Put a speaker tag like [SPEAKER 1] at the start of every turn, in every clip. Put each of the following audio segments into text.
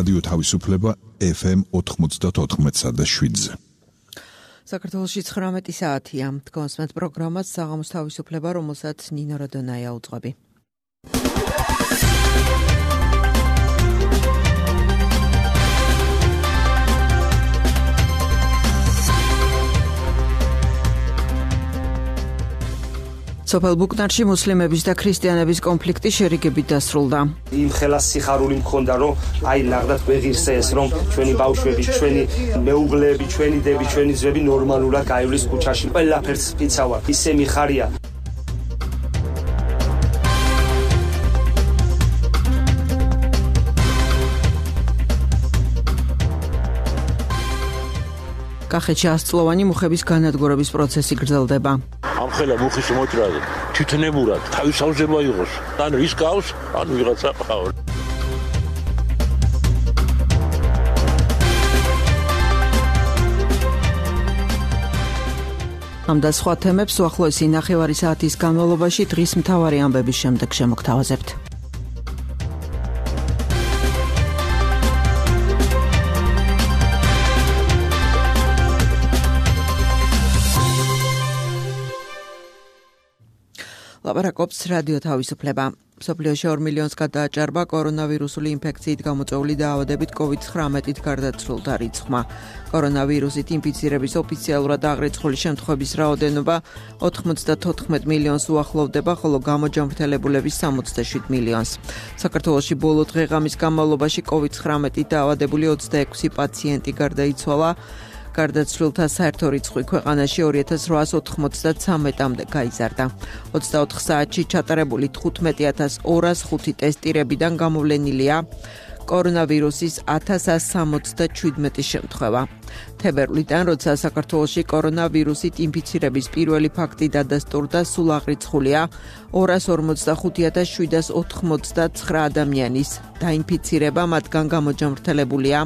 [SPEAKER 1] რადიო თავისუფლება FM 94.7-ზე.
[SPEAKER 2] საქართველოში 19 საათია. კონსმეთ პროგრამას საღამოს თავისუფლება, რომელსაც ნინო როდონაია უძღვები. სოფელ ბუკნარში მუსლიმების და ქრისტიანების კონფლიქტი შერიგებით დასრულდა.
[SPEAKER 3] იმ ხელას სიხარული მქონდა, რომ აი ნახდათ ვეღირსე ეს, რომ ჩვენი ბავშვები, ჩვენი მეუღლეები, ჩვენი დები, ჩვენი ძმები ნორმალურად გაივლის ქუჩაში. ყველაფერს ფიცავა, ისე მიხარია. კახეთში 100 წლოვანი მუხების განადგურების პროცესი გრძელდება.
[SPEAKER 4] ამ ხელა მუხის მოჭრაზე თვითნებურად თავისავზება იყოს. ან ის გავს, ან ვიღაცა ყავს.
[SPEAKER 2] ამ და სხვა თემებს უახლოესი ნახევარი საათის განმავლობაში დღის მთავარი ამბების შემდეგ შემოგთავაზებთ. ლაპარაკობს რადიო თავისუფლება. მსოფლიოში 2 მილიონს გადააჭარბა კორონავირუსული ინფექციით გამოწვეული დაავადებით COVID-19-ით გარდაცვლილთა რიცხვმა. კორონავირუსით ინფიცირების ოფიციალურად აღრიცხული შემთხვევების რაოდენობა 94 მილიონს უახლოვდება, ხოლო გამოჯანმრთელებულების 67 მილიონს. საქართველოში ბოლო დღე-ღამის განმავლობაში COVID-19-ით დაავადებული 26 პაციენტი გარდაიცვალა. გარდაცვლილთა საერთო რიცხვი ქვეყანაში 2893-მდე გაიზარდა. 24 საათში ჩატარებული 15205 ტესტირებიდან გამოვლენილია კორონავირუსის 1167 შემთხვევა. თებერვლიდან, როცა საქართველოში კორონავირუსით ინფიცირების პირველი ფაქტი დადასტურდა, სულ აღრიცხულია 245,789 ადამიანის დაინფიცირება, მათგან გამოჯანმრთელებულია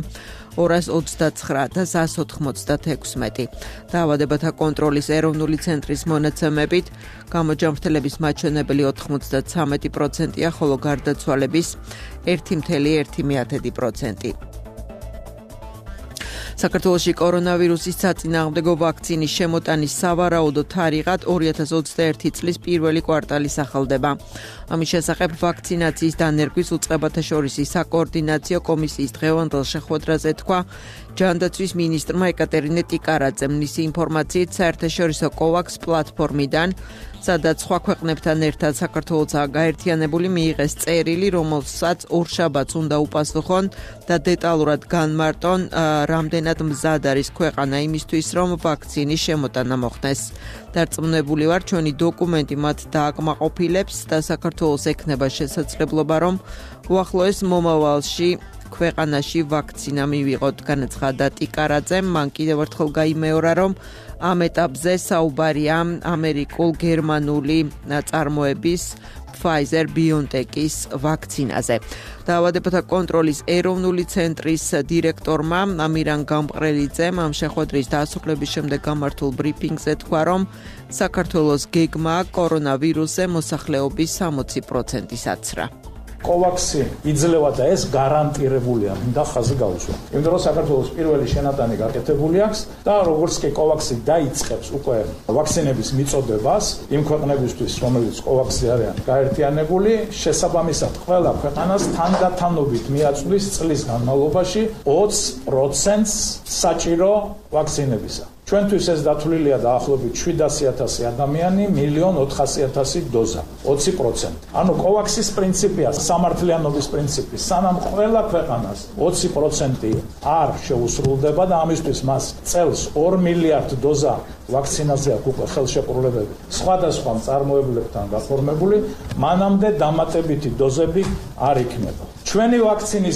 [SPEAKER 2] 229,196. დაავადებათა კონტროლის ეროვნული ცენტრის მონაცემებით გამოჯანმრთელების მაჩვენებელი 93%-ია, ხოლო გარდაცვალების 1,1%. საქართველოში კორონავირუსის საწინააღმდეგო ვაქცინის შემოტანის სავარაუდო თარიღად 2021 წლის პირველი კვარტალის ახალდება. ამის შესახებ ვაქცინაციის დანერგვის უწყებათა შორისი საკოორდინაციო კომისიის დღევანდელ შეხვედრაზე თქვა ჯანდაცვის მინისტრმა ეკატერინე ტიკარაძემ. მისი ინფორმაციით საერთაშორისო COVAX პლატფორმიდან, სადაც სხვა ქვეყნებთან ერთად საქართველოსაც გაერთიანებული მიიღეს წერილი, რომელსაც ორშაბათს უნდა უპასუხონ და დეტალურად განმარტონ, რამდენად მზად არის ქვეყანა იმისთვის, რომ ვაქცინის შემოტანა მოხდეს. დარწმუნებული ვარ, ჩვენი დოკუმენტი მათ დააკმაყოფილებს და საქართველოს ექნება შესაძლებლობა, რომ უახლოეს მომავალში ქვეყანაში ვაქცინა მივიღოთ, განაცხადა ტიკარაძემ. მან კიდევ ერთხელ გაიმეორა, რომ ამ ეტაპზე საუბარია ამერიკულ-გერმანული წარმოების Pfizer-BioNTech-ის ვაქცინაზე. დაავადებათა კონტროლის ეროვნული ცენტრის დირექტორმა ამირან გამყრელიძემ ამ შეხვედრის დასრულების შემდეგ გამართულ ბრიფინგზე თქვა, რომ საქართველოს გეგმა კორონავირუსზე მოსახლეობის 60%-ის აცრა.
[SPEAKER 5] COVAX-ი იძლევა და ეს გარანტირებულია, მინდა ხაზი გაუსვა. იმიტომ რომ საქართველოს პირველი შენატანი გაკეთებული აქვს და როგორც კი COVAX-ი დაიწყებს უკვე ვაქცინების მიწოდებას იმ ქვეყნებისთვის, რომელიც COVAX-ი არიან გაერთიანებული, შესაბამისად ყველა ქვეყანას თანდათანობით მიაწვდის წლის განმავლობაში 20%-ს საჭირო ვაქცინებისა. ჩვენთვის ეს დათვლილია დაახლოებით 700,000 ადამიანი, 1,400,000 დოზა, 20%. ანუ COVAX-ის პრინციპია სამართლიანობის პრინციპი. სანამ ყველა ქვეყანას 20% არ შეუსრულდება და ამისთვის მას წელს 2 მილიარდ დოზა ვაქცინაზე აქვს უკვე ხელშეკრულებები სხვადასხვა მწარმოებლებთან გაფორმებული, მანამდე დამატებითი დოზები არ იქნება. ჩვენი ვაქცინაციის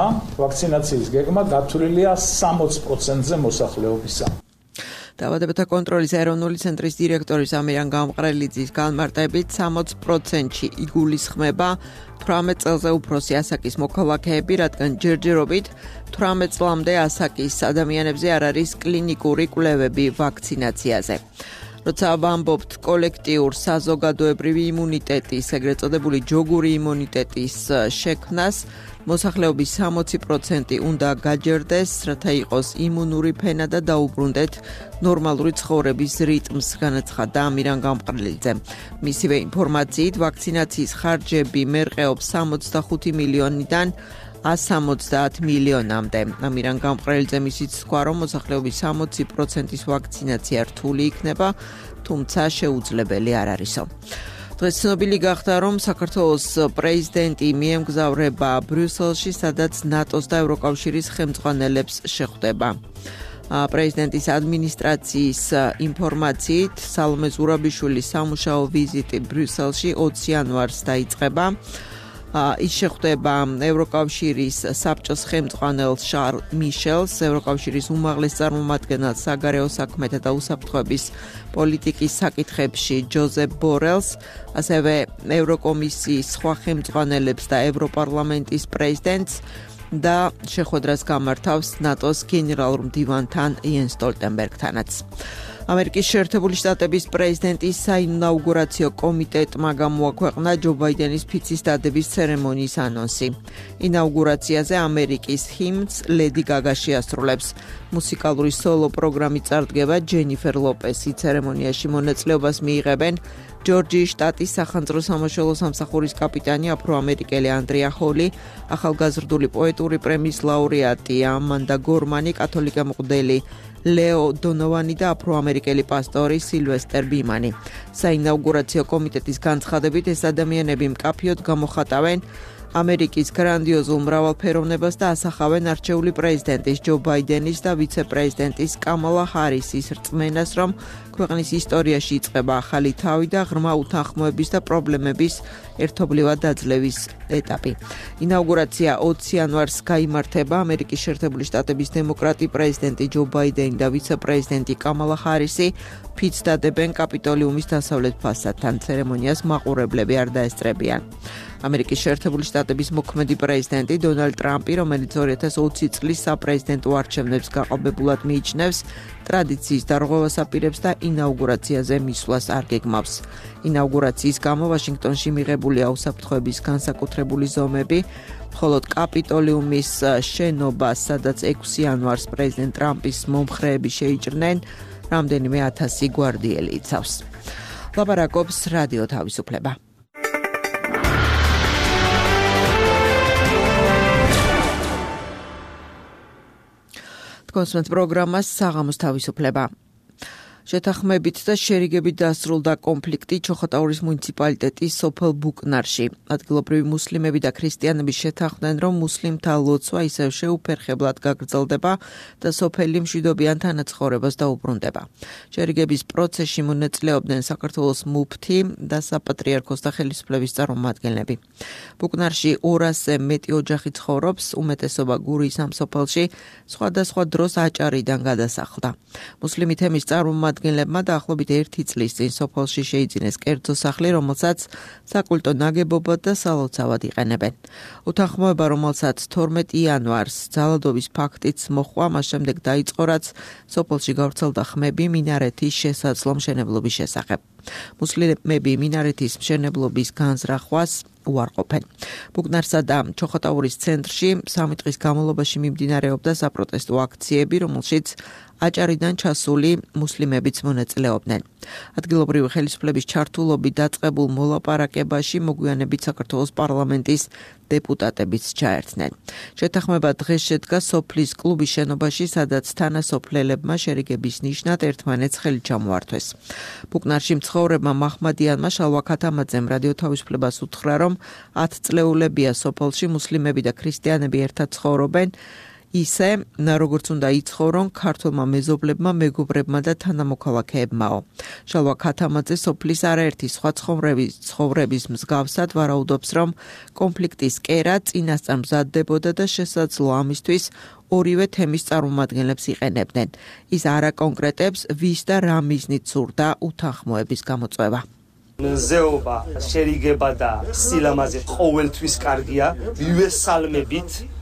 [SPEAKER 5] გეგმა გათვლილია 60%-ზე მოსახლეობისა.
[SPEAKER 2] დაავადებათა კონტროლის ეროვნული ცენტრის დირექტორის ამირან გამყრელიძის განმარტებით 60%-ში იგულისხმება 18 წელზე უფროსი ასაკის მოქალაქეები, რადგან ჯერჯერობით 18 წლამდე ასაკის ადამიანებზე არ არის კლინიკური კვლევები ვაქცინაციაზე. როცა ვამბობთ კოლექტიურ საზოგადოებრივი იმუნიტეტის, ეგრეთ წოდებული ჯოგური იმუნიტეტის შექმნას, მოსახლეობის 60% უნდა გაჯერდეს, რათა იყოს იმუნური ფენა და დაუბრუნდეთ ნორმალური ცხოვრების რიტმს, განაცხადა ამირან გამყრელიძე. მისივე ინფორმაციით, ვაქცინაციის ხარჯები მერყეობს 65 მილიონიდან 170 მილიონამდე. ამირან გამყრელიძემ ისიც თქვა, რომ მოსახლეობის 60%-ის ვაქცინაცია რთული იქნება, თუმცა შეუძლებელი არ არისო. დღეს ცნობილი გახდა, რომ საქართველოს პრეზიდენტი მიემგზავრება ბრიუსელში, სადაც ნატოს და ევროკავშირის ხელმძღვანელებს შეხვდება. პრეზიდენტის ადმინისტრაციის ინფორმაციით, სალომე ზურაბიშვილის სამუშაო ვიზიტი ბრიუსელში 20 იანვარს დაიწყება. ის შეხვდება ევროკავშირის საბჭოს ხელმძღვანელს შარლ მიშელს, ევროკავშირის უმაღლეს წარმომადგენელს საგარეო საქმეთა და უსაფრთხოების პოლიტიკის საკითხებში ჯოზეფ ბორელს, ასევე ევროკომისიის სხვა ხელმძღვანელებს და ევროპარლამენტის პრეზიდენტს და შეხვედრას გამართავს ნატოს გენერალურ მდივანთან იენს სტოლტენბერგთანაც. ამერიკის შეერთებული შტატების პრეზიდენტის საინაუგურაციო კომიტეტმა გამოაქვეყნა ჯო ბაიდენის ფიცის დადების ცერემონიის ანონსი. ინაუგურაციაზე ამერიკის ჰიმნს ლედი გაგა შეასრულებს. მუსიკალური სოლო პროგრამით წარდგება ჯენიფერ ლოპესი. ცერემონიაში მონაწილეობას მიიღებენ ჯორჯიის შტატის სახანძრო სამაშველო სამსახურის კაპიტანი აფრო-ამერიკელი ანდრია ჰოლი, ახალგაზრდული პოეტური პრემიის ლაურეატი ამანდა გორმანი, კათოლიკე მღვდელი ლეო დონოვანი და აფრო-ამერიკელი პასტორი სილვესტერ ბიმანი. საინაუგურაციო კომიტეტის განცხადებით, ეს ადამიანები მკაფიოდ გამოხატავენ ამერიკის გრანდიოზულ მრავალფეროვნებას და ასახავენ არჩეული პრეზიდენტის ჯო ბაიდენის და ვიცე-პრეზიდენტის კამალა ჰარისის რწმენას, რომ ქვეყნის ისტორიაში იწყება ახალი თავი და ღრმა უთანხმოების და პრობლემების ერთობლივად დაძლევის ეტაპი. ინაუგურაცია 20 იანვარს გაიმართება. ამერიკის შეერთებული შტატების დემოკრატი პრეზიდენტი ჯო ბაიდენი და ვიცე-პრეზიდენტი კამალა ჰარისი ფიცს დადებენ კაპიტოლიუმის დასავლეთ ფასადთან. ცერემონიას მაყურებლები არ დაესწრებიან. ამერიკის შეერთებული შტატების მოქმედი პრეზიდენტი დონალდ ტრამპი, რომელიც 2020 წლის საპრეზიდენტო არჩევნებს გაყალბებულად მიიჩნევს, ტრადიციის დარღვევას აპირებს და ინაუგურაციაზე მისვლას არ გეგმავს. ინაუგურაციის გამო ვაშინგტონში მიღებულია უსაფრთხოების განსაკუთრებული ზომები, მხოლოდ კაპიტოლიუმის შენობა, სადაც 6 იანვარს პრეზიდენტ ტრამპის მომხრეები შეიჭრნენ, რამდენიმე 1000 გვარდიელი იცავს. ლაპარაკობს რადიო თავისუფლება. კონსუმენტ პროგრამას საღამოს თავისუფლება. შეთანხმებით და შერიგებით დასრულდა კონფლიქტი ჩოხატაურის მუნიციპალიტეტის სოფელ ბუკნარში. ადგილობრივი მუსლიმები და ქრისტიანები შეთანხმდნენ, რომ მუსლიმთა ლოცვა ისევ შეუფერხებლად გაგრძელდება და სოფელი მშვიდობიან თანაცხოვრებას დაუბრუნდება. შერიგების პროცესში მონაწილეობდნენ საქართველოს მუფთი და საპატრიარქოს და ხელისუფლების წარმომადგენლები. ბუკნარში 200-ზე მეტი ოჯახი ცხოვრობს, უმეტესობა გურიის ამ სოფელში სხვადასხვა დროს აჭარიდან გადასახლდა. მუსლიმი თემის წარმომადგენლებმა დაახლოებით 1 წლის წინ სოფელში შეიძინეს კერძო სახლი, რომელსაც საკულტო ნაგებობად და სალოცავად იყენებენ. უთანხმოება, რომელსაც 12 იანვარს ძალადობის ფაქტიც მოჰყვა, მას შემდეგ დაიწყო, რაც სოფელში გავრცელდა ხმები მინარეთის შესაძლო მშენებლობის შესახებ. მუსლიმები მინარეთის მშენებლობის განზრახვას უარყოფენ. ბუკნარსა და ჩოხატაურის ცენტრში 3 დღის განმავლობაში მიმდინარეობდა საპროტესტო აქციები, რომელშიც აჭარიდან ჩასული მუსლიმებიც მონაწილეობდნენ. ადგილობრივი ხელისუფლების ჩართულობით დაწყებულ მოლაპარაკებაში მოგვიანებით საქართველოს პარლამენტის დეპუტატებიც ჩაერთნენ. შეთანხმება დღეს შედგა სოფლის კლუბის შენობაში, სადაც თანასოფლელებმა შერიგების ნიშნად ერთმანეთს ხელი ჩამოართვეს. ბუკნარში მცხოვრებმა მაჰმადიანმა შალვა ქათამაძემ რადიო თავისუფლებას უთხრა, რომ 10 წლეულებია სოფელში მუსლიმები და ქრისტიანები ერთად ცხოვრობენ, ისე, როგორც უნდა იცხოვრონ ქართულმა მეზობლებმა, მეგობრებმა და თანამოქალაქეებმაო. შალვა ქათამაძე სოფლის არაერთი სხვა ცხოვრების მსგავსად ვარაუდობს, რომ კონფლიქტის კერა წინასწარ მზადდებოდა და შესაძლოა ამისთვის ორივე თემის წარმომადგენლებს იყენებდნენ. ის არ აკონკრეტებს, ვის და რა მიზნით სურდა უთანხმოების გამოწვევა.
[SPEAKER 3] ზეობა, შერიგება და სილამაზე ყოველთვის კარგია. მივესალმებით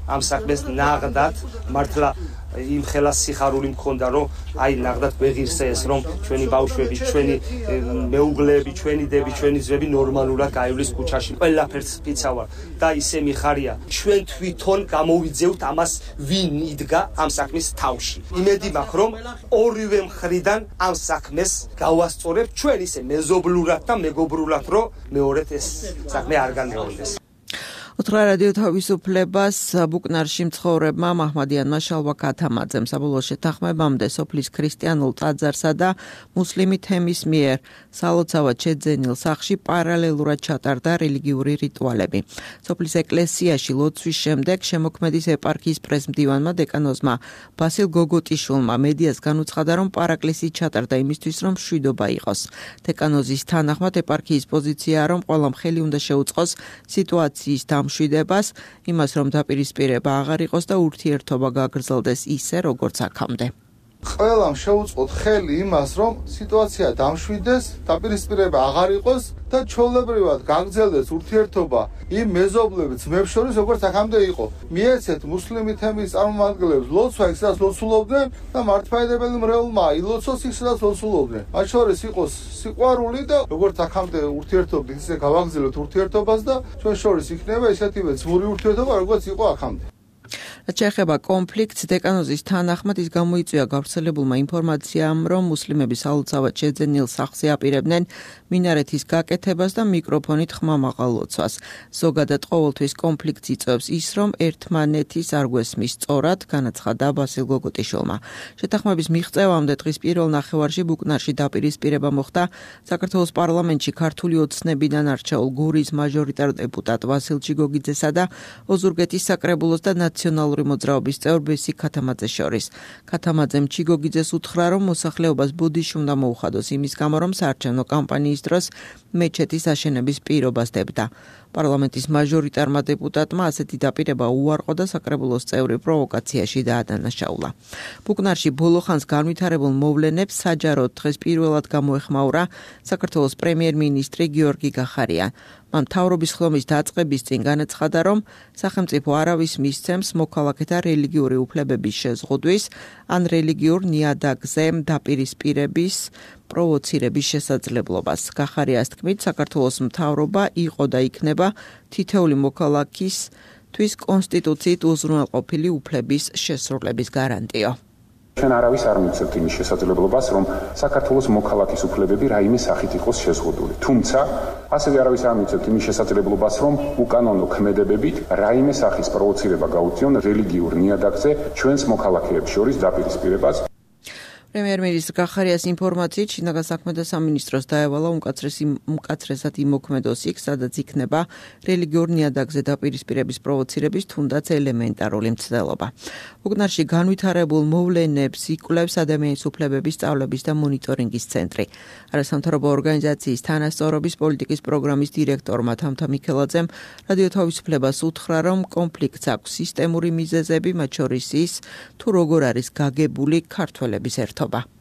[SPEAKER 3] ამ საქმეს ნაღდათ მართლა იმ ხელას სიხარული მქონდა რომ აი ნაღდათ ვეღირსე ეს რომ ჩვენი ბავშვები, ჩვენი მეუღლეები, ჩვენი დები, ჩვენი ძმები ნორმალურად გაივლის ქუჩაში. ყველაფერს ფიცავარ და ისე მიხარია. ჩვენ თვითონ გამოვიძევთ ამას ვინ იდგა ამ საქმის თავში. იმედი მაქვს რომ ორივე მხრიდან ამ საქმეს გავასწორებ ჩვენ ისე მეზობლურად და მეგობრულად რომ მეორედ ეს საქმე არ განრეონდეს.
[SPEAKER 2] უთხრა რადიო თავისუფლებას ბუკნარში მცხოვრებმა მაჰმადიანმა შალვა ქათამაძემ საბოლოო შეთანხმებამდე სოფლის ქრისტიანულ ტაძარსა და მუსლიმი თემის მიერ სალოცავად შეძენილ სახლში პარალელურად ჩატარდა რელიგიური რიტუალები. სოფლის ეკლესიაში ლოცვის შემდეგ შემოქმედის ეპარქიის პრესმდივანმა დეკანოზმა ბასილ გოგოტიშვილმა მედიას განუცხადა, რომ პარაკლისი ჩატარდა იმისთვის, რომ მშვიდობა იყოს. დეკანოზის თანახმად ეპარქიის პოზიციაა, რომ ყველამ ხელი უნდა შეუწყოს სიტუაციის მშვიდებას, იმას რომ დაპირისპირება აღარ იყოს და ურთიერთობა გაგრძელდეს ისე, როგორც აქამდე.
[SPEAKER 6] ყველამ შეუწყოთ ხელი იმას, რომ სიტუაცია დამშვიდეს, დაპირისპირება აღარ იყოს და ჩვეულებრივად გაგრძელდეს ურთიერთობა იმ მეზობლებს ძმებს შორის, როგორც აქამდე იყო. მიეცეთ მუსლიმი თემის წარმომადგენლებს ლოცვა, იქ სადაც ლოცულობდნენ და მართლმადიდებელი მრევლმა ილოცოს იქ სადაც ლოცულობდნენ. მათ შორის იყოს სიყვარული და როგორც აქამდე ურთიერთობდით, ისე გავაგრძელოთ ურთიერთობას და ჩვენ შორის იქნება ისეთივე ძმური ურთიერთობა, როგორც იყო აქამდე.
[SPEAKER 2] რაც შეეხება კონფლიქტს, დეკანოზის თანახმად ის გამოიწვია გავრცელებულმა ინფორმაციამ, რომ მუსლიმები სალოცავად შეძენილ სახლზე აპირებდნენ მინარეთის გაკეთებას და მიკროფონით ხმამაღალ ლოცვას. ზოგადად ყოველთვის კონფლიქტს იწვევს ის, რომ ერთმანეთის არ გვესმის სწორად, განაცხადა ბასილ გოგოტიშვილმა. შეთანხმების მიღწევამდე დღის პირველ ნახევარში ბუკნარში დაპირისპირება მოხდა საქართველოს პარლამენტში ქართული ოცნებიდან არჩეულ გურის მაჟორიტარ დეპუტატ ვასილ ჩიგოგიძესა და ოზურგეთის საკრებულოს და ნაციონალური მოძრაობის წევრ ბესი ქათამაძეს შორის. ქათამაძემ ჩიგოგიძეს უთხრა, რომ მოსახლეობას ბუდიში უნდა მოუხადოს იმის გამო, რომ საარჩევნო კამპანიის დროს მეჩეთის აშენების პირობას დებდა. პარლამენტის მაჟორიტარმა დეპუტატმა ასეთი დაპირება უარყო და საკრებულოს წევრი პროვოკაციაში დაადანაშაულა. ბუკნარში ბოლო ხანს განვითარებულ მოვლენებს საჯაროდ დღეს პირველად გამოეხმაურა საქართველოს პრემიერ-მინისტრი გიორგი გახარია. მან მთავრობის ხლომის დაწყების წინ განაცხადა, რომ სახელმწიფო არავის მისცემს მოქალაქეთა რელიგიური უფლებების შეზღუდვის ან რელიგიურ ნიადაგზე დაპირისპირების პროვოცირების შესაძლებლობას. გახარიას თქმით, საქართველოს მთავრობა იყო და იქნება თითოეული მოქალაქისთვის კონსტიტუციით უზრუნველყოფილი უფლების შესრულების გარანტიო.
[SPEAKER 7] ჩვენ არავის არ მიცემთ იმის შესაძლებლობას, რომ საქართველოს მოქალაქის უფლებები რაიმე სახით იყოს შეზღუდული. თუმცა, ასევე არავის არ მიცემთ იმის შესაძლებლობას, რომ უკანონო ქმედებებით რაიმე სახის პროვოცირება გაუწიონ რელიგიურ ნიადაგზე ჩვენს მოქალაქეებს შორის დაპირისპირებას.
[SPEAKER 2] პრემიერ-მინისტრის გახარიას ინფორმაციით შინაგან საქმეთა სამინისტროს დაევალა უმკაცრესად იმოქმედოს იქ, სადაც იქნება რელიგიურ ნიადაგზე დაპირისპირების პროვოცირების თუნდაც ელემენტარული მცდელობა. ბუკნარში განვითარებულ მოვლენებს იკვლევს ადამიანის უფლებების სწავლების და მონიტორინგის ცენტრი. არასამთავრობო ორგანიზაციის თანასწორობის პოლიტიკის პროგრამის დირექტორმა თამთა მიქელაძემ რადიო თავისუფლებას უთხრა, რომ კონფლიქტს აქვს სისტემური მიზეზები, მათ შორის ის, თუ როგორ არის გაგებული ქართველების ერთობა.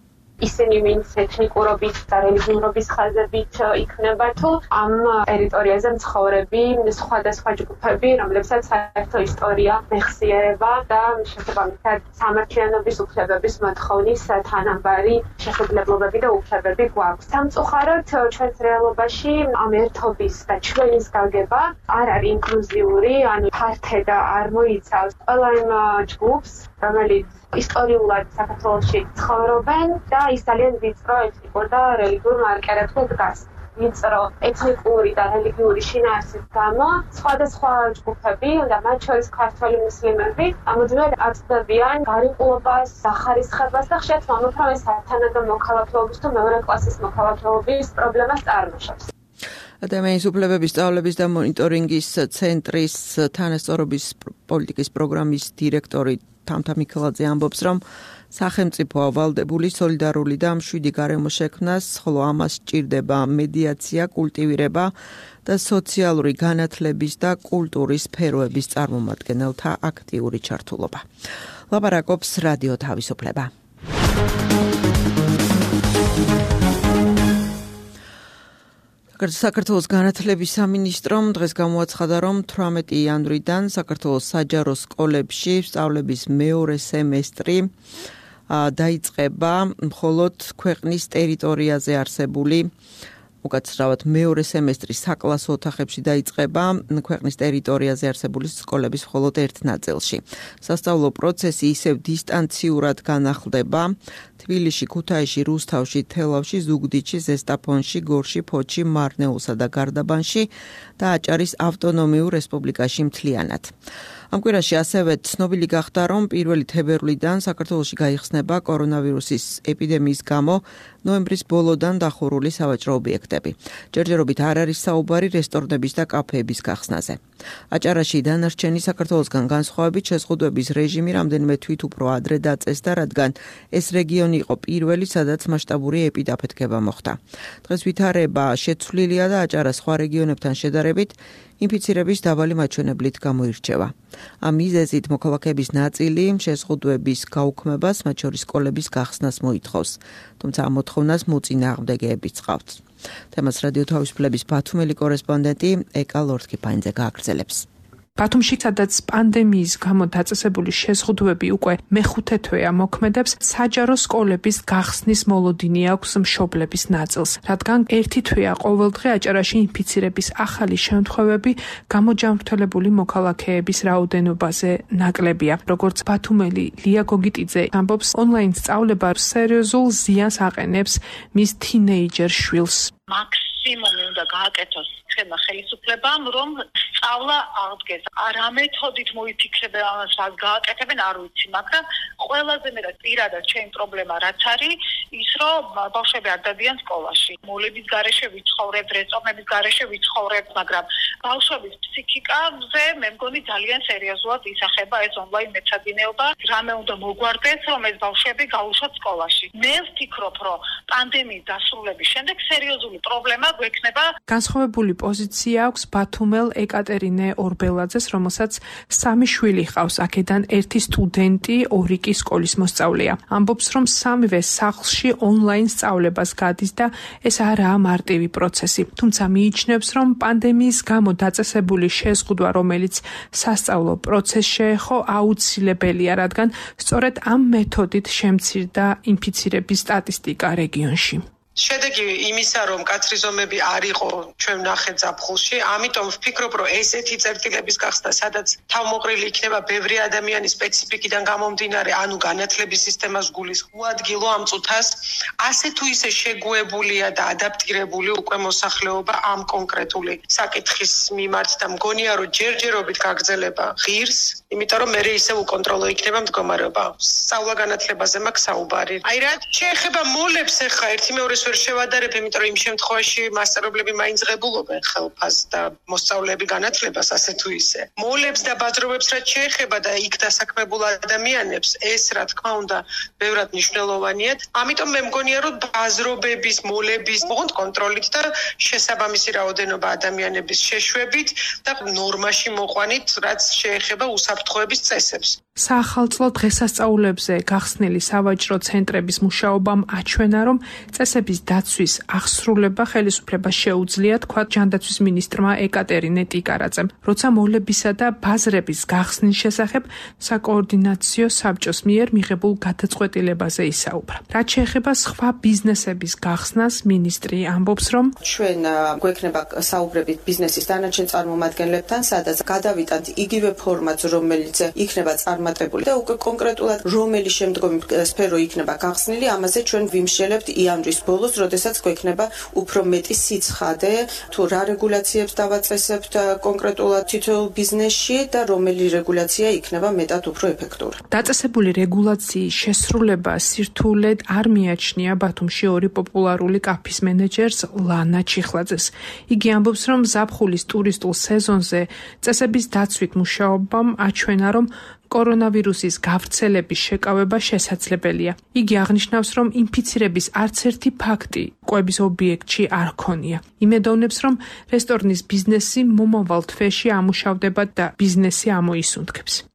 [SPEAKER 8] ისინი ვინც ეთნიკურობის და რელიგიურობის ხაზებით იქნება თუ ამ ტერიტორიაზე მცხოვრები სხვადასხვა ჯგუფები, რომლებსაც საერთო ისტორია მეხსიერება და შესაბამისად სამართლიანობის უფლებების მოთხოვნის თანაბარი შესაძლებლობები და უფლებები გვაქვს. სამწუხაროდ ჩვენს რეალობაში ამ ერთობის და ჩვენის გაგება არ არის ინკლუზიური, ანუ ფართე და არ მოიცავს ყველა იმ ჯგუფს, რომელიც ისტორიულად საქართველოში ცხოვრობენ და ის ძალიან ვიწრო ეთნიკურ და რელიგიურ მარკერებზე დგას. ვიწრო ეთნიკური და რელიგიური შინაარსის გამო სხვადასხვა ჯგუფები და მათ შორის ქართველი მუსლიმები ამოდროულად აწვდიან გარიყულობას, სახარისხებას და ხშირად მომთხოვს, რომ ეს სათანადო მოქალაქეობის თუ მეორე კლასის მოქალაქეობის პრობლემას წარმოშობს.
[SPEAKER 2] ადამიანის უფლებების სწავლების და მონიტორინგის ცენტრის თანასწორობის პოლიტიკის პროგრამის დირექტორი თამთა მიქელაძე ამბობს, რომ სახელმწიფო ავალდებული სოლიდარული და მშვიდი გარემო შექმნას, ხოლო ამას სჭირდება მედიაცია, კულტივირება და სოციალური განათლების და კულტურის სფეროების წარმომადგენელთა აქტიური ჩართულობა. ლაპარაკობს რადიო თავისუფლება. საქართველოს განათლების სამინისტრომ დღეს გამოაცხადა, რომ 18 იანვრიდან საქართველოს საჯარო სკოლებში სწავლების მეორე სემესტრი დაიწყება მხოლოდ ქვეყნის ტერიტორიაზე არსებული უკაცრავად მეორე სემესტრი საკლასო ოთახებში დაიწყება ქვეყნის ტერიტორიაზე არსებული სკოლების მხოლოდ ერთ ნაწილში. სასწავლო პროცესი ისევ დისტანციურად განახლდება თბილისში, ქუთაისში, რუსთავში, თელავში, ზუგდიდში, ზესტაფონში, გორში, ფოთში, მარნეულსა და გარდაბანში და აჭარის ავტონომიურ რესპუბლიკაში მთლიანად. ამ კვირაში ასევე ცნობილი გახდა, რომ 1 თებერვლიდან საქართველოში გაიხსნება კორონავირუსის ეპიდემიის გამო ნოემბრის ბოლოდან დახურული სავაჭრო ობიექტები. ჯერჯერობით არ არის საუბარი რესტორნების და კაფეების გახსნაზე. აჭარაში დანარჩენი საქართველოსგან განსხვავებით შეზღუდვების რეჟიმი რამდენიმე თვით უფრო ადრე დაწესდა, რადგან ეს რეგიონი იყო პირველი, სადაც მასშტაბური ეპიდაფეთქება მოხდა. დღეს ვითარება შეცვლილია და აჭარა სხვა რეგიონებთან შედარებით ინფიცირების დაბალი მაჩვენებლით გამოირჩევა. ამ მიზეზით მოქალაქეების ნაწილი შეზღუდვების გაუქმებას, მათ შორის სკოლების გახსნას მოითხოვს, თუმცა ამ მოთხოვნას მოწინააღმდეგეებიც ჰყავთ. თემას რადიო თავისუფლების ბათუმელი კორესპონდენტი ეკა ლორთქიფანიძე გააგრძელებს.
[SPEAKER 9] ბათუმში, სადაც პანდემიის გამო დაწესებული შეზღუდვები უკვე მეხუთე თვეა მოქმედებს, საჯარო სკოლების გახსნის მოლოდინი აქვს მშობლების ნაწილს, რადგან ერთი თვეა ყოველდღე აჭარაში ინფიცირების ახალი შემთხვევები გამოჯანმრთელებული მოქალაქეების რაოდენობაზე ნაკლებია. როგორც ბათუმელი ლია გოგიტიძე ამბობს, ონლაინ სწავლება სერიოზულ ზიანს აყენებს მის თინეიჯერ შვილს.
[SPEAKER 10] მაქსიმუმი უნდა გააკეთოს ხება ხელისუფლებამ, რომ სწავლა აღდგეს. რა მეთოდით მოიფიქრებენ ამას, რა გააკეთებენ, არ ვიცი, მაგრამ ყველაზე მეტად პირადად ჩემი პრობლემა რაც არის, ის რომ ბავშვები არ დადიან სკოლაში. მოლების გარეშე ვიცხოვრებ, რესტორნების გარეშე ვიცხოვრებ, მაგრამ ბავშვების ფსიქიკაზე მე მგონი ძალიან სერიოზულად ისახება ეს ონლაინ მეცადინეობა. რამე უნდა მოგვარდეს, რომ ეს ბავშვები გაუშვათ სკოლაში. მე ვფიქრობ, რომ პანდემიის დასრულების შემდეგ სერიოზული პრობლემა გვექნება.
[SPEAKER 9] განსხვავებული პოზიცია აქვს ბათუმელ ეკატერინე ორბელაძეს, რომელსაც 3 შვილი ჰყავს. აქედან ერთი სტუდენტი, 2 კი სკოლის მოსწავლეა. ამბობს, რომ სამივე სახლში ონლაინ სწავლებას გადის და ეს არაა მარტივი პროცესი. თუმცა მიიჩნევს, რომ პანდემიის გამო დაწესებული შეზღუდვა, რომელიც სასწავლო პროცესს შეეხო, აუცილებელია, რადგან სწორედ ამ მეთოდით შემცირდა ინფიცირების სტატისტიკა რეგიონში.
[SPEAKER 11] შედეგი იმისა, რომ კაცრი ზომები არ იყო ჩვენ ნახეთ ზაფხულში, ამიტომ ვფიქრობ, რომ ესეთი წერტილების გახსნა, სადაც თავმოყრილი იქნება ბევრი ადამიანის სპეციფიკიდან გამომდინარე, ანუ განათლების სისტემას გულისხმობს, უადგილო ამ წუთას ასე თუ ისე შეგუებულია და ადაპტირებული უკვე მოსახლეობა ამ კონკრეტული საკითხის მიმართ და მგონია, რომ ჯერჯერობით გაგრძელება ღირს, იმიტომ რომ მე ისე უკონტროლო იქნება მდგომარეობა. სწავლა განათლებაზე მაქვს საუბარი. აი რა შეეხება მოლებს ახლა ერთი მეორეს ვერ შევადარებ, იმიტომ რომ იმ შემთხვევაში მასწავლებლები მაინც ღებულობენ ხელფას და მოსწავლეები განათლებას ასე თუ ისე. მოლებს და ბაზრობებს რაც შეეხება და იქ დასაქმებულ ადამიანებს, ეს რა თქმა უნდა ბევრად მნიშვნელოვანია. ამიტომ მე მგონია, რომ ბაზრობების, მოლების ოღონდ კონტროლით და შესაბამისი რაოდენობა ადამიანების შეშვებით და ნორმაში მოყვანით, რაც შეეხება უსაფრთხოების წესებს.
[SPEAKER 9] საახალწლო დღესასწაულებზე გახსნილი სავაჭრო ცენტრების მუშაობამ აჩვენა, რომ წესების დაცვის აღსრულება ხელისუფლებას შეუძლია, თქვა ჯანდაცვის მინისტრმა ეკატერინე ტიკარაძემ, როცა მოლებისა და ბაზრების გახსნის შესახებ საკოორდინაციო საბჭოს მიერ მიღებულ გადაწყვეტილებაზე ისაუბრა. რაც შეეხება სხვა ბიზნესების გახსნას, მინისტრი ამბობს, რომ
[SPEAKER 12] ჩვენ გვექნება საუბრებით ბიზნესის დანარჩენ წარმომადგენლებთან, სადაც გადავიტანთ იგივე ფორმატს, რომელიც იქნება წარმატებული და უკვე კონკრეტულად რომელი შემდგომი სფერო იქნება გახსნილი, ამაზე ჩვენ ვიმსჯელებთ იანვრის ბოლოს, როდესაც გვექნება უფრო მეტი სიცხადე, თუ რა რეგულაციებს დავაწესებთ კონკრეტულად თითოეულ ბიზნესში და რომელი რეგულაცია იქნება მეტად უფრო ეფექტური.
[SPEAKER 9] დაწესებული რეგულაციის შესრულება სირთულედ არ მიაჩნია ბათუმში 2 პოპულარული კაფის მენეჯერს ლანა ჩიხლაძეს. იგი ამბობს, რომ ზაფხულის ტურისტულ სეზონზე წესების დაცვით მუშაობამ აჩვენა, რომ კორონავირუსის გავრცელების შეკავება შესაძლებელია. იგი აღნიშნავს, რომ ინფიცირების არც ერთი ფაქტი კვების ობიექტში არ ქონია. იმედოვნებს, რომ რესტორნის ბიზნესი მომავალ თვეში ამუშავდება და ბიზნესი ამოისუნთქებს.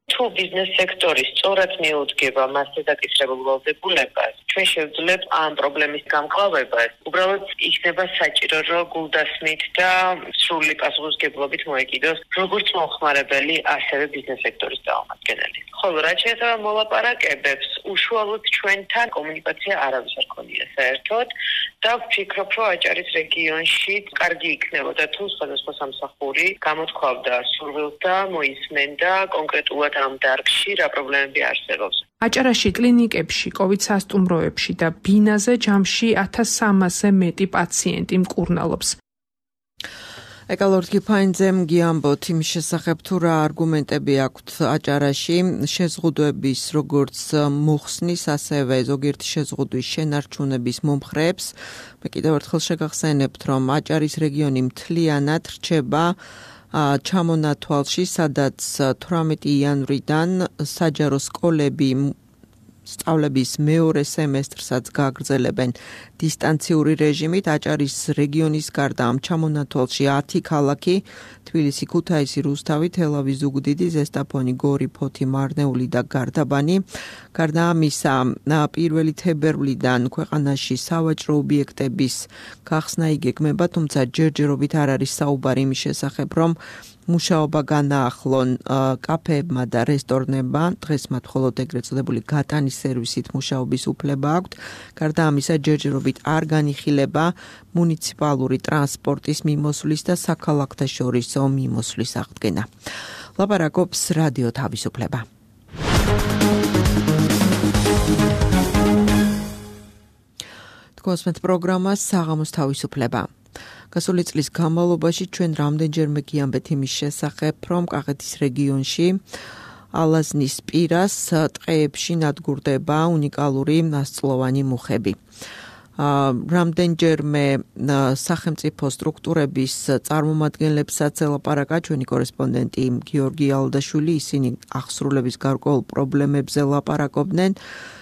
[SPEAKER 11] თუ ბიზნეს სექტორი სწორად მიუდგება მასზე დაკისრებულ ვალდებულებას, ჩვენ შევძლებთ ამ პრობლემის გამკლავებას. უბრალოდ იქნება საჭირო, რომ გულდასმით და სრული პასუხისმგებლობით მოეკიდოს როგორც მომხმარებელი, ასევე ბიზნეს სექტორის წარმომადგენელი. ხოლო რაც შეეხება მოლაპარაკებებს, უშუალოდ ჩვენთან კომუნიკაცია არავის არ ქონია საერთოდ და ვფიქრობ, რომ აჭარის რეგიონში კარგი იქნებოდა თუ სხვადასხვა სამსახური გამოთქვავდა სურვილს და მოისმენდა კონკრეტულად ამ დარგში რა პრობლემები არსებობს.
[SPEAKER 9] აჭარაში კლინიკებში, COVID სასტუმროებში და ბინაზე ჯამში 1300-ზე მეტი პაციენტი მკურნალობს.
[SPEAKER 2] ეკალორდ კიფაინძემ გიამბოთ იმის შესახებ თუ რა არგუმენტები აქვთ აჭარაში შეზღუდვების როგორც მოხსნის, ასევე ზოგიერთი შეზღუდვის შენარჩუნების მომხრეებს. მე კიდევ ერთხელ შეგახსენებთ, რომ აჭარის რეგიონი მთლიანად რჩება ჩამონათვალში, სადაც 18 იანვრიდან საჯარო სკოლები სწავლების მეორე სემესტრსაც გაგრძელებენ დისტანციური რეჟიმით. აჭარის რეგიონის გარდა ამ ჩამონათვალში 10 ქალაქი: თბილისი, ქუთაისი, რუსთავი, თელავი, ზუგდიდი, ზესტაფონი, გორი, ფოთი, მარნეული და გარდაბანი. გარდა ამისა, 1 თებერვლიდან ქვეყანაში სავაჭრო ობიექტების გახსნა იგეგმება, თუმცა ჯერჯერობით არ არის საუბარი იმის შესახებ, რომ მუშაობა განაახლონ კაფეებმა და რესტორნებმა. დღეს მათ მხოლოდ ეგრეთ წოდებული გატანის სერვისით მუშაობის უფლება აქვთ. გარდა ამისა, ჯერჯერობით არ განიხილება მუნიციპალური ტრანსპორტის მიმოსვლის და საქალაქთაშორისო მიმოსვლის აღდგენა. ლაპარაკობს რადიო თავისუფლება. თქვენს პროგრამას საღამოს თავისუფლება. გასული წლის განმავლობაში ჩვენ რამდენჯერმე გიამბეთ იმის შესახებ, რომ კახეთის რეგიონში ალაზნის პირას ტყეებში ნადგურდება უნიკალური ასწლოვანი მუხები. რამდენჯერმე სახელმწიფო სტრუქტურების წარმომადგენლებსაც ელაპარაკა ჩვენი კორესპონდენტი გიორგი ალდაშვილი, ისინი აღსრულების გარკვეულ პრობლემებზე ლაპარაკობდნენ.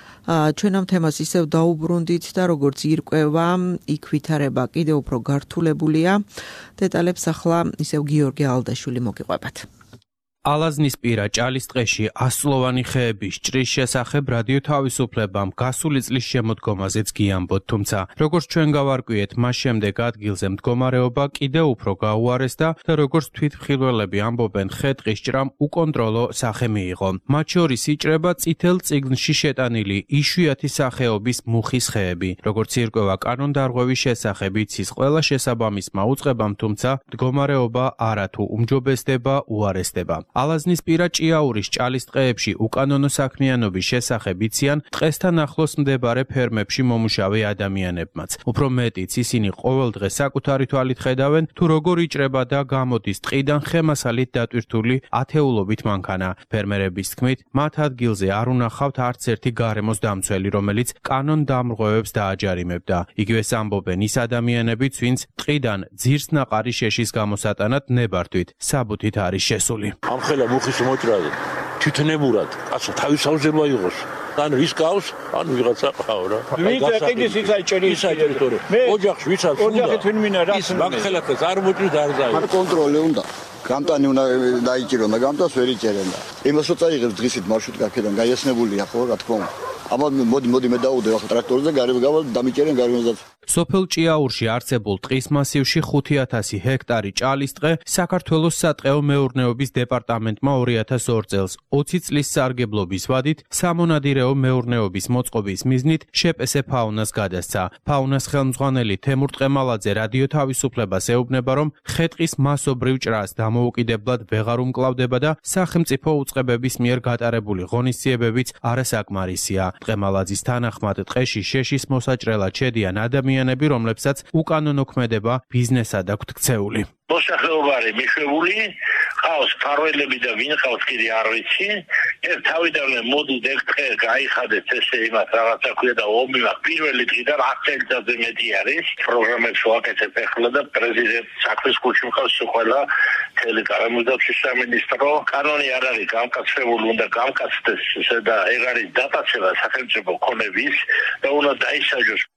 [SPEAKER 2] ჩვენ ამ თემას ისევ დაუბრუნდით და როგორც ირკვევა, იქ ვითარება კიდევ უფრო გართულებულია. დეტალებს ახლა ისევ გიორგი ალდაშვილი მოგიყვებათ.
[SPEAKER 13] ალაზნის პირა ჭალის ტყეში ასწლოვანი ხეების ჭრის შესახებ რადიო თავისუფლებამ გასული წლის შემოდგომაზეც გიამბოთ, თუმცა როგორც ჩვენ გავარკვიეთ, მას შემდეგ ადგილზე მდგომარეობა კიდევ უფრო გაუარესდა და როგორც თვითმხილველები ამბობენ, ხე-ტყის ჭრამ უკონტროლო სახე მიიღო. მათ შორის იჭრება წითელ წიგნში შეტანილი იშვიათი სახეობის მუხის ხეები. როგორც ირკვევა კანონდარღვევის შესახებ იცის ყველა შესაბამის მაუწყებამ, თუმცა მდგომარეობა არათუ უმჯობესდება, უარესდება. ალაზნის პირა ჭიაურის ჭალის ტყეებში უკანონო საქმიანობის შესახებ იციან ტყესთან ახლოს მდებარე ფერმებში მომუშავე ადამიანებმაც. უფრო მეტიც, ისინი ყოველ დღე საკუთარი თვალით ხედავენ, თუ როგორ იჭრება და გამოდის ტყიდან ხემასალით დატვირთული ათეულობით მანქანა. ფერმერების თქმით, მათ ადგილზე არ უნახავთ არც ერთი გარემოს დამცველი, რომელიც კანონდამრღვევებს დააჯარიმებდა. იგივეს ამბობენ ის ადამიანებიც, ვინც ტყიდან ძირსნაყარი შეშის გამოსატანად ნებართვით საბუთით არის შესული.
[SPEAKER 4] ამხელა მუხის მოჭრაზე თვითნებურად კაცო თავის აუზება იყოს. ან რის გავს, ან ვიღაცა ყავ რა.
[SPEAKER 5] ვინც ეყიდის ის აიჭერის
[SPEAKER 4] ტერიტორია. ოჯახში ვიცაც უნდა.
[SPEAKER 5] ოჯახით ვინ მინა რა.
[SPEAKER 4] ის მაგხელათაც არ მოჭრით არ დაი.
[SPEAKER 14] არ კონტროლი უნდა. გამტანი უნდა დაიჭირონ და გამტანს ვერ იჭერენ და. იმას რო წაიღებს დღისით მარშრუტი აქედან გაიასნებულია ხო, რა თქმა უნდა. აბა მოდი მე დავუდე ახლა ტრაქტორზე გარემო გავალ დამიჭერენ გარემოსაც.
[SPEAKER 13] სოფელ ჭიაურში არსებულ ტყის მასივში 5000 ჰექტარი ჭალის ტყე საქართველოს სატყეო მეურნეობის დეპარტამენტმა 2002 წელს 20 წლის სარგებლობის ვადით სამონადირეო მეურნეობის მოწყობის მიზნით შეპესე ფაუნას გადასცა. ფაუნას ხელმძღვანელი თემურ ტყემალაძე რადიო თავისუფლებას ეუბნება, რომ ხე-ტყის მასობრივ ჭრას დამოუკიდებლად ვეღარ უმკლავდება და სახელმწიფო უწყებების მიერ გატარებული ღონისძიებებიც არასაკმარისია. ტყემალაძის თანახმად ტყეში შეშის მოსაჭრელად შედიან ადამიანები, რომლებსაც უკანონო ქმედება ბიზნესად აქვთ ქცეული.
[SPEAKER 15] მოსახლეობა არის მიშვებული, ყავს ფარველები და ვინ ყავს კიდე არ ვიცი. ეს თავიდანვე მოდით ეგ ტყე გაიხადეთ ესე იმას რაღაცა ქვია და ომი მაქვს პირველი დღიდან 10 წელიწადზე მეტი არის. პროგრამებს ვაკეთებ ახლა და პრეზიდენტ საქმის კუჩი მყავს ყველა თელი გარემოსდაცვის სამინისტრო. კანონი არ არის გამკაცებული, უნდა გამკაცდეს და ეგ არის დატაცება სახელმწიფო ქონების და უნდა დაისაჯოს.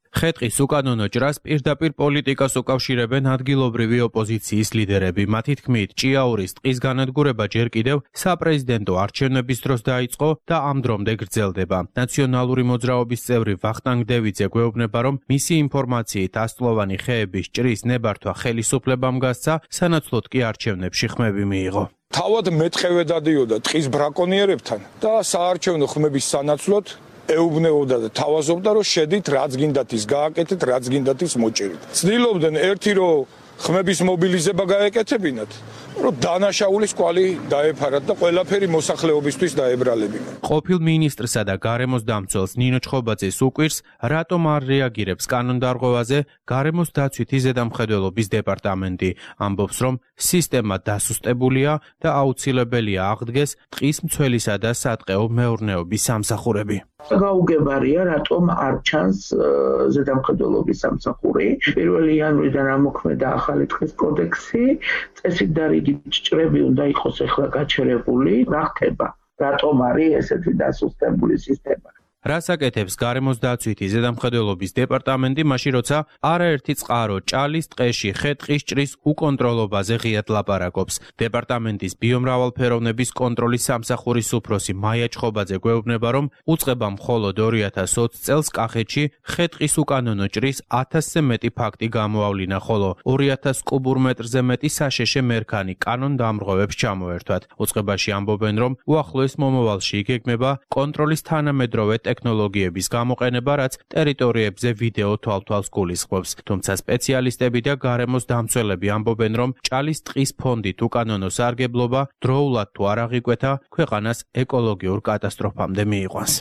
[SPEAKER 13] ხეტყის უკანონო ჭრას პირდაპირ პოლიტიკას უკავშირებენ ადგილობრივი ოპოზიციის ლიდერები. მათი თქმით, ჭიაურის ტყის განადგურება ჯერ კიდევ საპრეზიდენტო არჩევნების დროს დაიწყო და ამ დრომდე გრძელდება. ნაციონალური მოძრაობის წევრი ვახტანგ დევიძე გვეუბნება, რომ მისი ინფორმაციით ასწლოვანი ხეების ჭრის ნებართვა ხელისუფლებამ გასცა, სანაცვლოდ კი არჩევნებში ხმები მიიღო.
[SPEAKER 16] თავად მეტყევე დადიოდა ტყის ბრაკონიერებთან და საარჩევნო ხმების სანაცვლოდ ეუბნებოდა და თავაზობდა, რომ შედით რაც გინდათ ის გააკეთეთ, რაც გინდათ ის მოჭერით. ცდილობდნენ ერთი რომ ხმების მობილიზება გაეკეთებინათ, რომ დანაშაულის კვალი დაეფარათ და ყველაფერი მოსახლეობისთვის დაებრალებინათ.
[SPEAKER 13] ყოფილ მინისტრსა და გარემოს დამცველს ნინო ჩხობაძეს უყვირს, რატომ არ რეაგირებს კანონდარღვევაზე გარემოს დაცვითი ზედამხედველობის დეპარტამენტი. ამბობს, რომ სისტემა დასუსტებულია და აუცილებელია აღდგეს ტყის მცველისა და სატყეო მეურნეობის სამსახურები.
[SPEAKER 17] გაუგებარია, რატომ არ ჩანს ზედამხედველობის სამსახური. 1 იანვრიდან ამოქმედა ახალი ტყის კოდექსი, წესით და რიგით ჭრები უნდა იყოს ახლა გაჩერებული. რა ხდება? რატომ არის ესეთი დასუსტებული სისტემა?
[SPEAKER 13] რას აკეთებს გარემოს დაცვითი ზედამხედველობის დეპარტამენტი, მაშინ როცა არაერთი წყარო ჭალის ტყეში ხეტყის ჭრის უკონტროლობაზე ღიად ლაპარაკობს. დეპარტამენტის ბიომრავალფეროვნების კონტროლის სამსახურის უფროსი მაია ჩხობაძე გვეუბნება, რომ უწყება მხოლოდ 2020 წელს კახეთში ხეტყის უკანონო ჭრის 1000-ზე მეტი ფაქტი გამოავლინა, ხოლო 2000 კუბურ მეტრზე მეტი საშეშე მერქანი კანონდამრღვევებს ჩამოერთვათ. უწყებაში ამბობენ, რომ უახლოეს მომავალში იგეგმება კონტროლის თანამედროვე ტექნოლოგიების გამოყენება, რაც ტერიტორიებზე ვიდეო თვალთვალს გულისხმობს. თუმცა სპეციალისტები და გარემოს დამცველები ამბობენ, რომ ჭალის ტყის ფონდით უკანონო სარგებლობა დროულად თუ არ აღიკვეთა, ქვეყანას ეკოლოგიურ კატასტროფამდე მიიყვანს.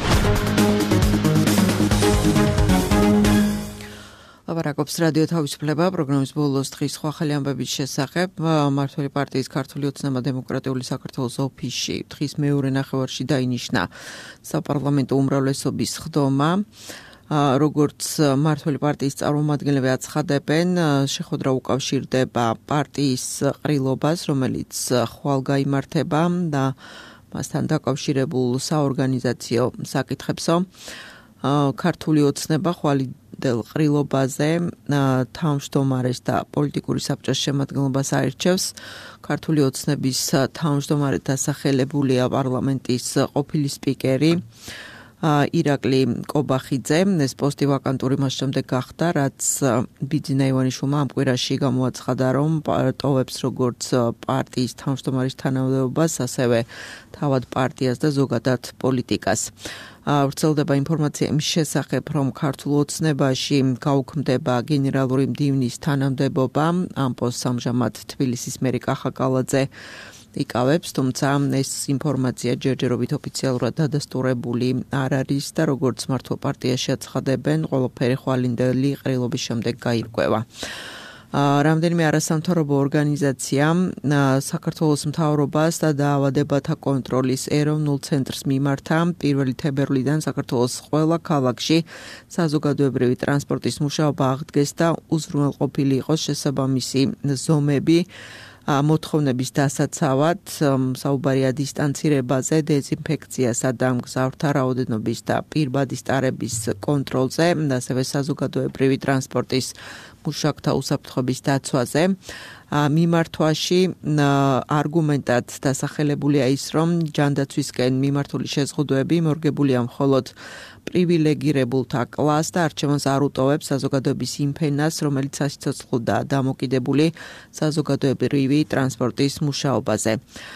[SPEAKER 2] ლაპარაკობს რადიო თავისუფლება პროგრამის ბოლოს დღის სხვა ხელი ამბების შესახებ. მმართველი პარტიის ქართული ოცნება დემოკრატიული საქართველოს ოფისში დღის მეორე ნახევარში დაინიშნა საპარლამენტო უმრავლესობის ხდომა. როგორც მმართველი პარტიის წარმომადგენლები აცხადებენ, შეხვედრა უკავშირდება პარტიის ყრილობას, რომელიც ხვალ გაიმართება და მასთან დაკავშირებულ საორგანიზაციო საკითხებსო. ქართული ოცნება ყრილობაზე თავმჯდომარეს და პოლიტიკური საბჭოს შემადგენლობას აირჩევს. ქართული ოცნების თავმჯდომარედ დასახელებულია პარლამენტის ყოფილი სპიკერი ირაკლი კობახიძე. ეს პოსტი ვაკანტური მას შემდეგ გახდა, რაც ბიძინა ივანიშვილმა ამ კვირაში გამოაცხადა, რომ ტოვებს როგორც პარტიის თავმჯდომარის თანამდებობას, ასევე თავად პარტიას და ზოგადად პოლიტიკას. ვრცელდება ინფორმაცია იმის შესახებ, რომ ქართულ ოცნებაში გაუქმდება გენერალური მდივნის თანამდებობა. ამ პოსტს ამჟამად თბილისის მერი კახა კალაძე იკავებს, თუმცა ეს ინფორმაცია ჯერჯერობით ოფიციალურად დადასტურებული არ არის და როგორც მართლ პარტიაში აცხადებენ, ყველაფერი ხვალინდელი ყრილობის შემდეგ გაირკვევა. რამდენიმე არასამთავრობო ორგანიზაცია საქართველოს მთავრობას და დაავადებათა კონტროლის ეროვნულ ცენტრს მიმართა 1 თებერვლიდან საქართველოს ყველა ქალაქში საზოგადოებრივი ტრანსპორტის მუშაობა აღდგეს და უზრუნველყოფილი იყოს შესაბამისი ზომები მოთხოვნების დასაცავად, საუბარია დისტანცირებაზე, დეზინფექციასა და მგზავრთა რაოდენობის და პირბადის ტარების კონტროლზე, ასევე საზოგადოებრივი ტრანსპორტის მუშაკთა უსაფრთხოების დაცვაზე. მიმართვაში არგუმენტად დასახელებულია ის, რომ ჯანდაცვისკენ მიმართული შეზღუდვები მორგებულია მხოლოდ პრივილეგირებულთა კლასს და არჩევანს არ უტოვებს საზოგადოების იმ ფენას, რომელიც სასიცოცხლოდაა დამოკიდებული საზოგადოებრივი ტრანსპორტის მუშაობაზე.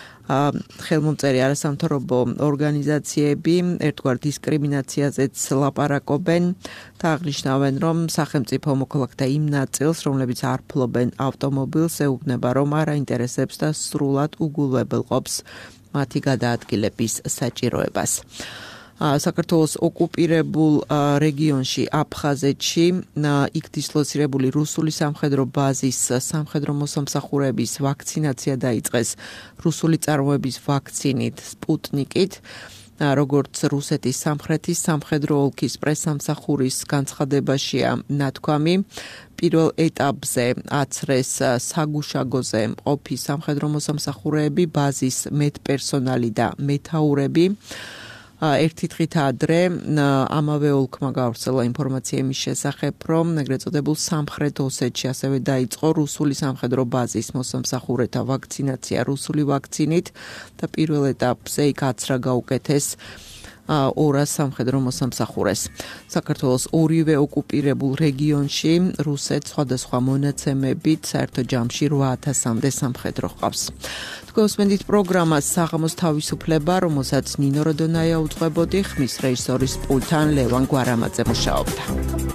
[SPEAKER 2] ხელმომწერი არასამთავრობო ორგანიზაციები ერთგვარ დისკრიმინაციაზეც ლაპარაკობენ და აღნიშნავენ, რომ სახელმწიფო მოქალაქეთა იმ ნაწილს, რომლებიც არ ფლობენ ავტომობილს, ეუბნება, რომ არ აინტერესებს და სრულად უგულებელყოფს მათი გადაადგილების საჭიროებას. საქართველოს ოკუპირებულ რეგიონში აფხაზეთში იქ დისლოცირებული რუსული სამხედრო ბაზის სამხედრო მოსამსახურეების ვაქცინაცია დაიწყეს რუსული წარმოების ვაქცინით სპუტნიკით. როგორც რუსეთის სამხრეთის სამხედრო ოლქის პრესამსახურის განცხადებაშია ნათქვამი, პირველ ეტაპზე აცრეს საგუშაგოზე მყოფი სამხედრო მოსამსახურეები, ბაზის მედპერსონალი და მეთაურები. ერთი დღით ადრე ამავე ოლქმა გავრცელა ინფორმაცია იმის შესახებ, რომ ეგრეთ წოდებულ სამხრეთ ოსეთში ასევე დაიწყო რუსული სამხედრო ბაზის მოსამსახურეთა ვაქცინაცია რუსული ვაქცინით და პირველ ეტაპზე იქ აცრა გაუკეთეს 200 სამხედრო მოსამსახურეს. საქართველოს ორივე ოკუპირებულ რეგიონში რუსეთს სხვადასხვა მონაცემებით საერთო ჯამში 8000-მდე სამხედრო ჰყავს. თქვენს პროგრამას საღამოს თავისუფლება, რომელსაც ნინო როდონაია უძღვებოდი, ხმის რეჟისორის პულტთან ლევან გვარამაძე მუშაობდა.